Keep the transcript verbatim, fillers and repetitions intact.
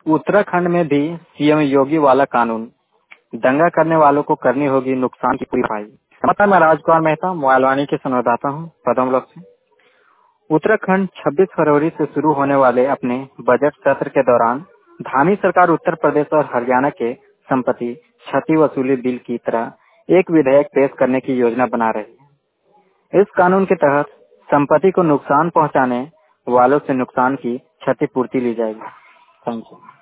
उत्तराखंड में भी सीएम योगी वाला कानून, दंगा करने वालों को करनी होगी नुकसान की पूरी भरपाई। समाचार मैं राजकुमार मेहता मोबाइलवाणी के संवाददाता हूँ पदम ब्लॉक से। उत्तराखंड छब्बीस फरवरी से शुरू होने वाले अपने बजट सत्र के दौरान धामी सरकार उत्तर प्रदेश और हरियाणा के संपत्ति क्षति वसूली बिल की तरह एक विधेयक पेश करने की योजना बना रही है। इस कानून के तहत संपत्ति को नुकसान पहुंचाने वालों से नुकसान की क्षतिपूर्ति ली जाएगी। Thank you.